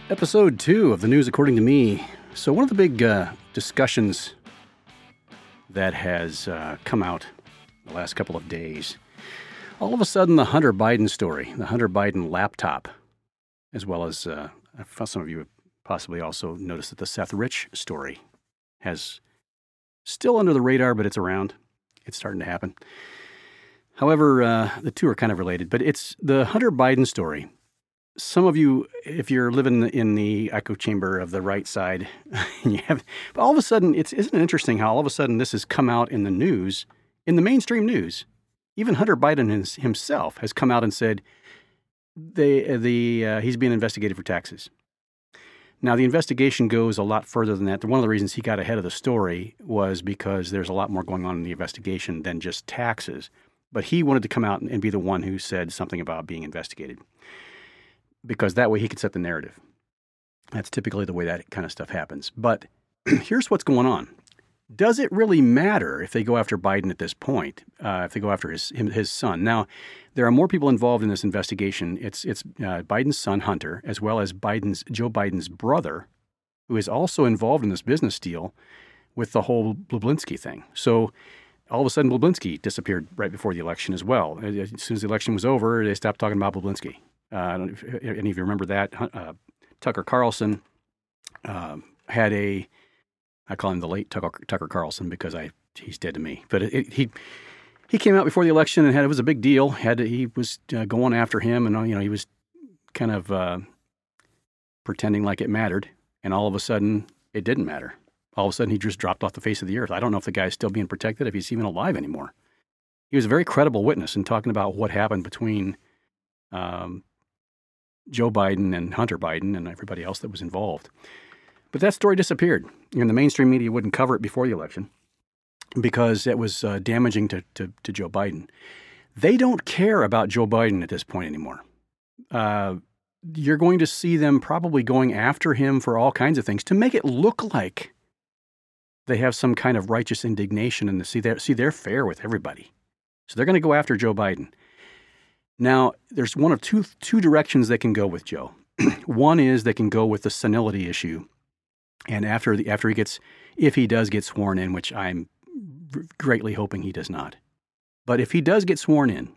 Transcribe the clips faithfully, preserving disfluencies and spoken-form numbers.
Episode two of the News According to Me. So one of the big uh, discussions that has uh, come out the last couple of days, all of a sudden the Hunter Biden story, the Hunter Biden laptop, as well as uh, some of you have possibly also noticed that the Seth Rich story has still under the radar, but it's around. It's starting to happen. However, uh, the two are kind of related, but it's the Hunter Biden story. Some of you, if you're living in the echo chamber of the right side, you have, but all of a sudden, it's isn't it interesting how all of a sudden this has come out in the news, in the mainstream news. Even Hunter Biden his, himself has come out and said they, the uh, he's being investigated for taxes. Now, the investigation goes a lot further than that. One of the reasons he got ahead of the story was because there's a lot more going on in the investigation than just taxes. But he wanted to come out and be the one who said something about being investigated, because that way he could set the narrative. That's typically the way that kind of stuff happens. But here's what's going on. Does it really matter if they go after Biden at this point, uh, if they go after his him, his son? Now, there are more people involved in this investigation. It's it's uh, Biden's son, Hunter, as well as Biden's Joe Biden's brother, who is also involved in this business deal with the whole Blablinski thing. So all of a sudden, Blablinski disappeared right before the election as well. As soon as the election was over, they stopped talking about Blablinski. Uh, I don't know if any of you remember that. Uh, Tucker Carlson uh, had a, I call him the late Tucker, Tucker Carlson because I he's dead to me. But it, it, he he came out before the election and had it was a big deal. Had to, he was uh, going after him, and you know he was kind of uh, pretending like it mattered. And all of a sudden, it didn't matter. All of a sudden, he just dropped off the face of the earth. I don't know if the guy's still being protected, if he's even alive anymore. He was a very credible witness in talking about what happened between Um, Joe Biden and Hunter Biden and everybody else that was involved. But that story disappeared. And the mainstream media wouldn't cover it before the election because it was uh, damaging to, to, to Joe Biden. They don't care about Joe Biden at this point anymore. Uh, you're going to see them probably going after him for all kinds of things to make it look like they have some kind of righteous indignation and to see they're, see they're fair with everybody. So they're going to go after Joe Biden. Now, there's one of two two directions they can go with Joe. One is they can go with the senility issue, and after the after he gets, if he does get sworn in, which I'm greatly hoping he does not, but if he does get sworn in,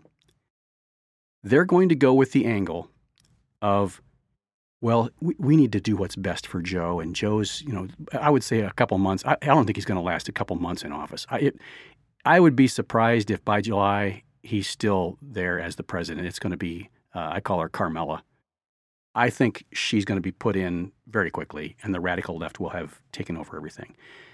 they're going to go with the angle of, well, we, we need to do what's best for Joe, and Joe's, you know, I would say a couple months. I, I don't think he's going to last a couple months in office. I it, I would be surprised if by July he's still there as the president. It's going to be, uh, I call her Carmela. I think she's going to be put in very quickly, and the radical left will have taken over everything.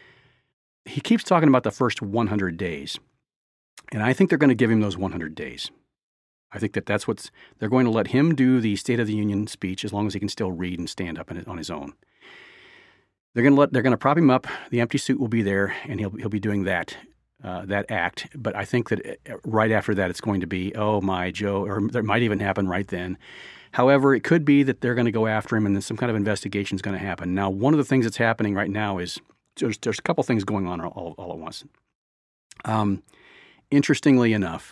He keeps talking about the first one hundred days, and I think they're going to give him those one hundred days. I think that that's what's, they're going to let him do the State of the Union speech as long as he can still read and stand up on his own. They're going to let, they're going to prop him up. The empty suit will be there, and he'll he'll be doing that. Uh, that act, but I think that right after that it's going to be, oh my, Joe, or that might even happen right then. However, it could be that they're going to go after him and then some kind of investigation is going to happen. Now, one of the things that's happening right now is there's, there's a couple things going on all, all at once. Um, interestingly enough,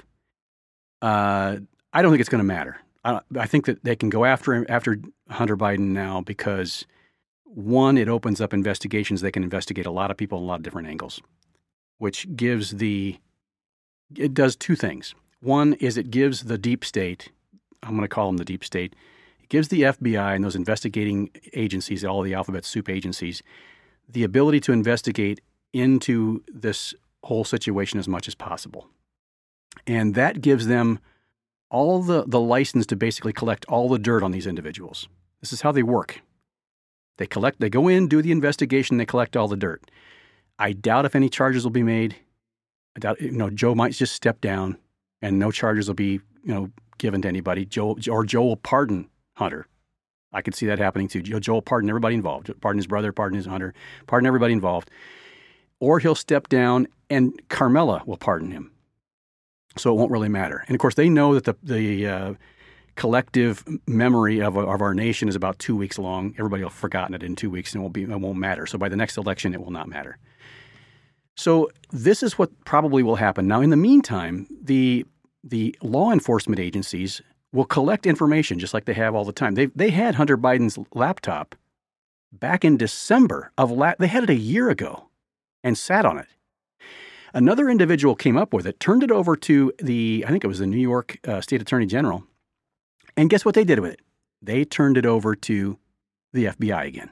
uh, I don't think it's going to matter. I, I think that they can go after him, after Hunter Biden now because, one, it opens up investigations. They can investigate a lot of people in a lot of different angles, which gives the, it does two things. One is it gives the deep state, I'm going to call them the deep state, it gives the F B I and those investigating agencies, all the alphabet soup agencies, the ability to investigate into this whole situation as much as possible. And that gives them all the, the license to basically collect all the dirt on these individuals. This is how they work. They collect, they go in, do the investigation, they collect all the dirt. I doubt if any charges will be made. I doubt, you know, Joe might just step down and no charges will be, you know, given to anybody. Joe, or Joe will pardon Hunter. I could see that happening too. Joe, Joe will pardon everybody involved. Pardon his brother, pardon his Hunter, pardon everybody involved. Or he'll step down and Carmela will pardon him. So it won't really matter. And of course, they know that the, the uh, collective memory of, of our nation is about two weeks long. Everybody will have forgotten it in two weeks and it won't be, it won't matter. So by the next election, it will not matter. So this is what probably will happen. Now, in the meantime, the the law enforcement agencies will collect information just like they have all the time. They they had Hunter Biden's laptop back in December of la- they had it a year ago and sat on it. Another individual came up with it, turned it over to the, I think it was the New York uh, State Attorney General, and guess what they did with it? They turned it over to the F B I again.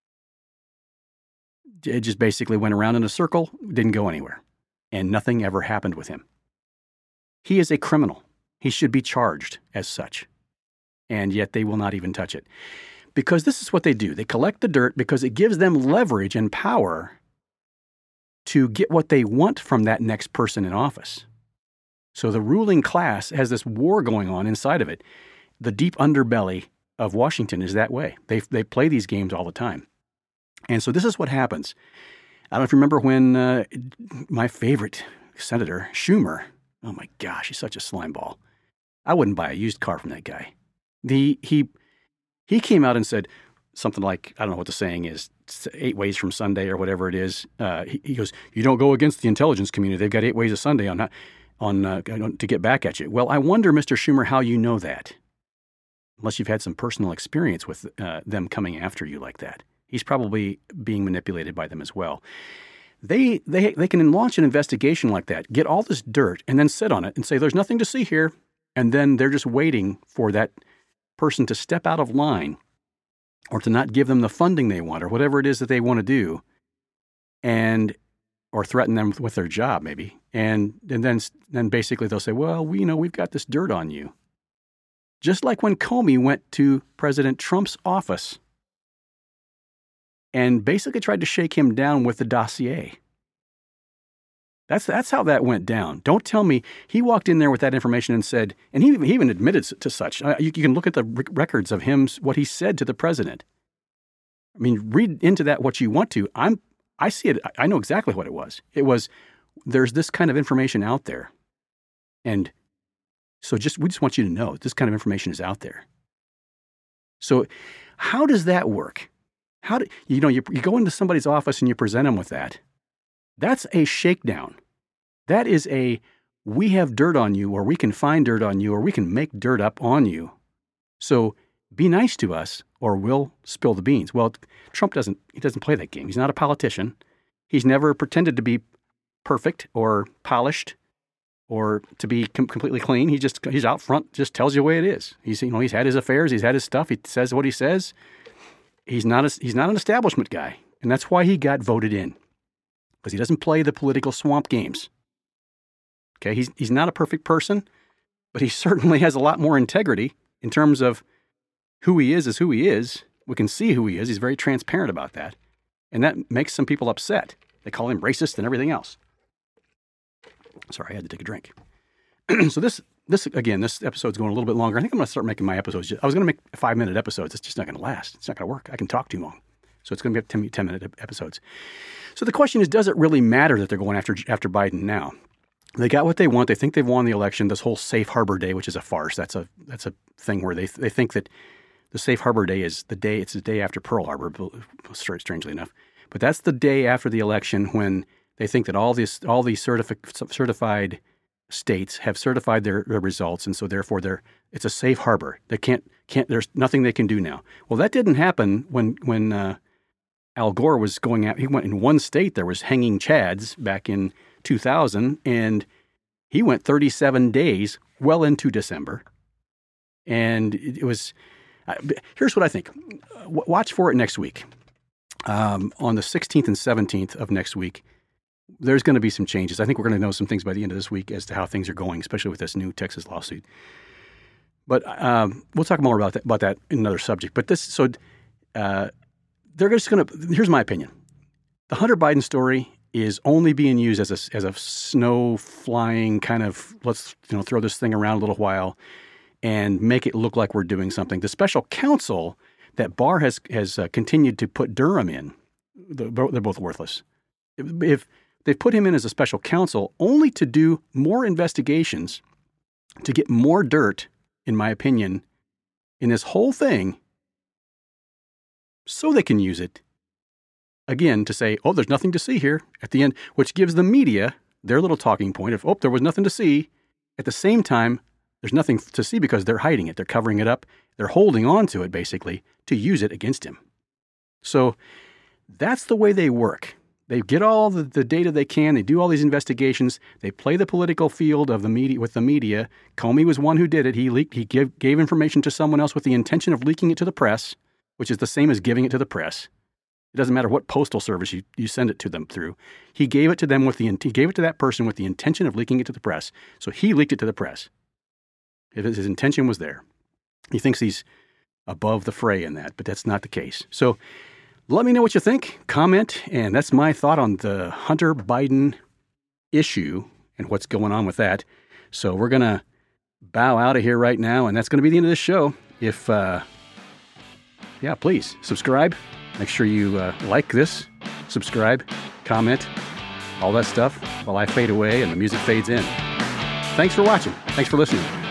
It just basically went around in a circle, didn't go anywhere, and nothing ever happened with him. He is a criminal. He should be charged as such, and yet they will not even touch it. Because this is what they do. They collect the dirt because it gives them leverage and power to get what they want from that next person in office. So the ruling class has this war going on inside of it. The deep underbelly of Washington is that way. They they play these games all the time. And so this is what happens. I don't know if you remember when uh, my favorite senator, Schumer, oh my gosh, he's such a slime ball. I wouldn't buy a used car from that guy. The he he came out and said something like, I don't know what the saying is, eight ways from Sunday or whatever it is. Uh, he, he goes, you don't go against the intelligence community. They've got eight ways of Sunday on on uh, to get back at you. Well, I wonder, Mister Schumer, how you know that, unless you've had some personal experience with uh, them coming after you like that. He's probably being manipulated by them as well. They they they can launch an investigation like that, get all this dirt, and then sit on it and say, there's nothing to see here. And then they're just waiting for that person to step out of line or to not give them the funding they want or whatever it is that they want to do, and or threaten them with their job maybe. And and then then basically they'll say, well, we, you know, we've got this dirt on you. Just like when Comey went to President Trump's office and basically tried to shake him down with the dossier. That's that's how that went down. Don't tell me he walked in there with that information and said, and he, he even admitted to such. Uh, you, you can look at the rec- records of him, what he said to the president. I mean, read into that what you want to. I'm, I see it. I know exactly what it was. It was, there's this kind of information out there. And so just, we just want you to know this kind of information is out there. So how does that work? How do, you know, you, you go into somebody's office and you present them with that. That's a shakedown. That is a, we have dirt on you, or we can find dirt on you, or we can make dirt up on you. So be nice to us, or we'll spill the beans. Well, Trump doesn't, he doesn't play that game. He's not a politician. He's never pretended to be perfect or polished or to be com- completely clean. He just, he's out front, just tells you the way it is. He's, you know, he's had his affairs, he's had his stuff, he says what he says. He's not a, he's not an establishment guy, and that's why he got voted in. Because he doesn't play the political swamp games. Okay, he's he's not a perfect person, but he certainly has a lot more integrity in terms of who he is is who he is. We can see who he is. He's very transparent about that. And that makes some people upset. They call him racist and everything else. Sorry, I had to take a drink. So this, this again, this episode's going a little bit longer. I think I'm going to start making my episodes. I was going to make five-minute episodes. It's just not going to last. It's not going to work. I can talk too long. So it's going to be ten-minute episodes. So the question is, does it really matter that they're going after after Biden now? They got what they want. They think they've won the election. This whole Safe Harbor Day, which is a farce. That's a that's a thing where they they think that the Safe Harbor Day is the day. It's the day after Pearl Harbor, strangely enough. But that's the day after the election when they think that all these all these certifi- certified states have certified their, their results, and so therefore they're it's a safe harbor. They can't can't. There's nothing they can do now. Well, that didn't happen when when. Uh, Al Gore was going out, he went in one state, there was hanging chads back in two thousand, and he went thirty-seven days well into December. And it was, uh, here's what I think. W- watch for it next week. Um, on the sixteenth and seventeenth of next week, there's going to be some changes. I think we're going to know some things by the end of this week as to how things are going, especially with this new Texas lawsuit. But um, we'll talk more about that, about that in another subject. But this, so, uh, they're just going to, here's my opinion. The Hunter Biden story is only being used as a, as a snow flying kind of, let's you know throw this thing around a little while and make it look like we're doing something. The special counsel that Barr has, has uh, continued to put Durham in, they're both worthless. If, if they've put him in as a special counsel only to do more investigations, to get more dirt, in my opinion, in this whole thing, so they can use it, again, to say, oh, there's nothing to see here at the end, which gives the media their little talking point of, oh, there was nothing to see. At the same time, There's nothing to see because they're hiding it. They're covering it up. They're holding on to it, basically, to use it against him. So that's the way they work. They get all the, the data they can. They do all these investigations. They play the political field of the media with the media. Comey was one who did it. He leaked. He give, gave information to someone else with the intention of leaking it to the press, which is the same as giving it to the press. It doesn't matter what postal service you, you send it to them through. He gave it to them with the he gave it to that person with the intention of leaking it to the press. So he leaked it to the press. If his intention was there, he thinks he's above the fray in that, but that's not the case. So let me know what you think. Comment, and that's my thought on the Hunter Biden issue and what's going on with that. So we're gonna bow out of here right now, and that's gonna be the end of this show. If uh, yeah, please subscribe. Make sure you uh, like this, subscribe, comment, all that stuff while I fade away and the music fades in. Thanks for watching. Thanks for listening.